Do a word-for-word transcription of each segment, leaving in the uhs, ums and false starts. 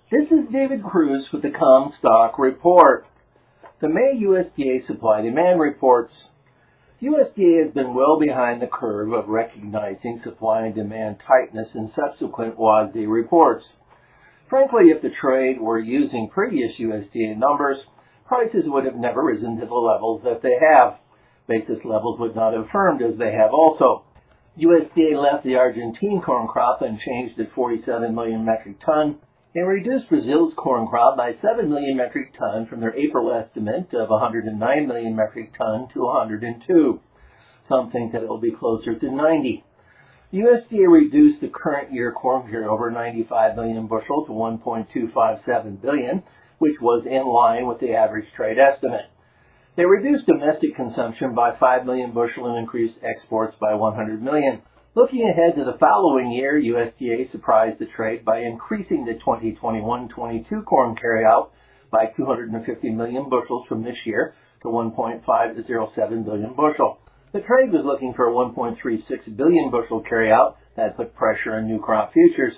This is David Cruz with the Comstock Report. The May U S D A supply-demand reports. U S D A has been well behind the curve of recognizing supply and demand tightness in subsequent W A S D reports. Frankly, if the trade were using previous U S D A numbers, prices would have never risen to the levels that they have. Basis levels would not have firmed as they have also. U S D A left the Argentine corn crop unchanged at forty-seven million metric ton and reduced Brazil's corn crop by seven million metric ton from their April estimate of one hundred nine million metric ton to one hundred two. Some think that it will be closer to ninety. U S D A reduced the current year corn carryover ninety-five million bushel to one point two five seven billion, which was in line with the average trade estimate. They reduced domestic consumption by five million bushel and increased exports by one hundred million. Looking ahead to the following year, U S D A surprised the trade by increasing the twenty twenty-one twenty-two corn carryout by two hundred fifty million bushels from this year to one point five zero seven billion bushel. The trade was looking for a one point three six billion bushel carryout that put pressure on new crop futures.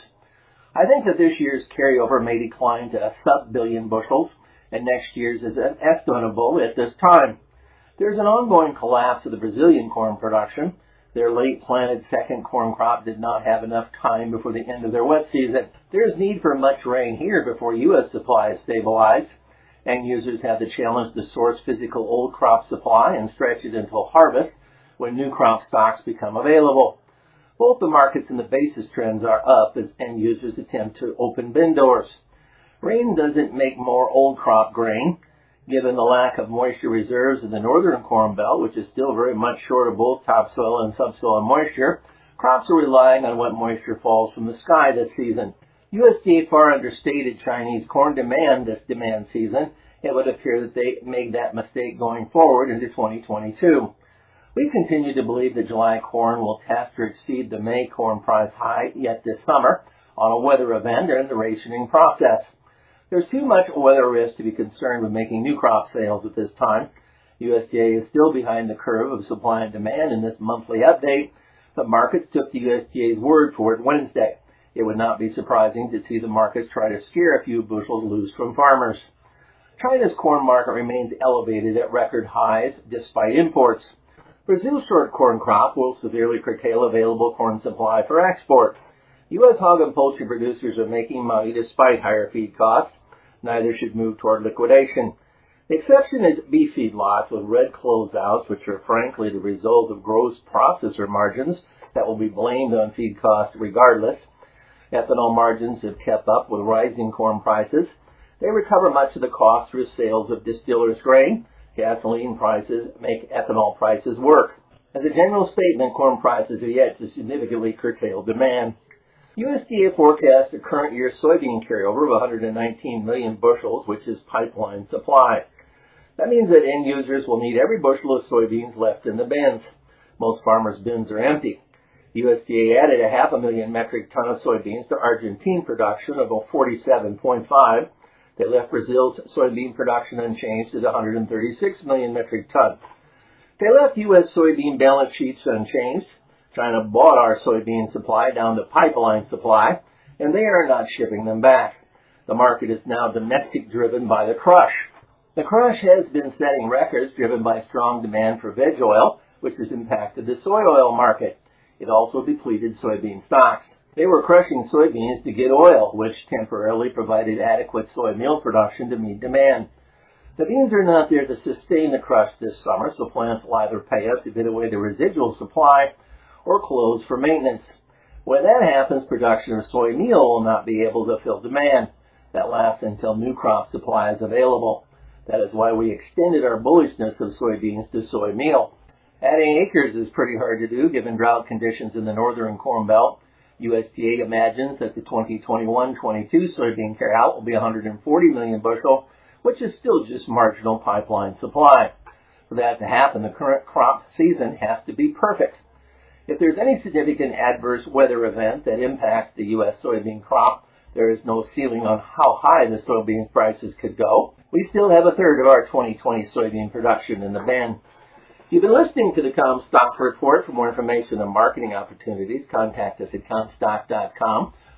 I think that this year's carryover may decline to a sub-billion bushels, and next year's is estimable at this time. There's an ongoing collapse of the Brazilian corn production. Their late-planted second corn crop did not have enough time before the end of their wet season. There is need for much rain here before U S supply is stabilized. End users have the challenge to source physical old crop supply and stretch it until harvest when new crop stocks become available. Both the markets and the basis trends are up as end users attempt to open bin doors. Rain doesn't make more old crop grain. Given the lack of moisture reserves in the northern corn belt, which is still very much short of both topsoil and subsoil moisture, crops are relying on what moisture falls from the sky this season. U S D A far understated Chinese corn demand this demand season. It would appear that they made that mistake going forward into twenty twenty-two. We continue to believe that July corn will test or exceed the May corn price high yet this summer on a weather event or in the rationing process. There's too much weather risk to be concerned with making new crop sales at this time. U S D A is still behind the curve of supply and demand in this monthly update, but markets took the U S D A's word for it Wednesday. It would not be surprising to see the markets try to scare a few bushels loose from farmers. China's corn market remains elevated at record highs despite imports. Brazil's short corn crop will severely curtail available corn supply for export. U S hog and poultry producers are making money despite higher feed costs. Neither should move toward liquidation. The exception is beef feedlots with red closeouts, which are frankly the result of gross processor margins that will be blamed on feed costs regardless. Ethanol margins have kept up with rising corn prices. They recover much of the cost through sales of distillers' grain. Gasoline prices make ethanol prices work. As a general statement, corn prices are yet to significantly curtail demand. U S D A forecasts a current year soybean carryover of one hundred nineteen million bushels, which is pipeline supply. That means that end users will need every bushel of soybeans left in the bins. Most farmers' bins are empty. U S D A added a half a million metric ton of soybeans to Argentine production of forty-seven point five. They left Brazil's soybean production unchanged at one hundred thirty-six million metric ton. They left U S soybean balance sheets unchanged. China bought our soybean supply down to pipeline supply, and they are not shipping them back. The market is now domestic driven by the crush. The crush has been setting records driven by strong demand for veg oil, which has impacted the soy oil market. It also depleted soybean stocks. They were crushing soybeans to get oil, which temporarily provided adequate soy meal production to meet demand. The beans are not there to sustain the crush this summer, so plants will either pay up to bid away the residual supply or close for maintenance. When that happens, production of soy meal will not be able to fill demand. That lasts until new crop supply is available. That is why we extended our bullishness of soybeans to soy meal. Adding acres is pretty hard to do given drought conditions in the northern corn belt. U S D A imagines that the twenty twenty-one twenty-two soybean carryout will be one hundred forty million bushel, which is still just marginal pipeline supply. For that to happen, the current crop season has to be perfect. If there's any significant adverse weather event that impacts the U S soybean crop, there is no ceiling on how high the soybean prices could go. We still have a third of our twenty twenty soybean production in the bin. You've been listening to the Comstock Report. For more information on marketing opportunities, contact us at comstock dot com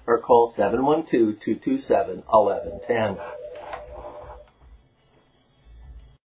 or call seven one two, two two seven, one one one zero.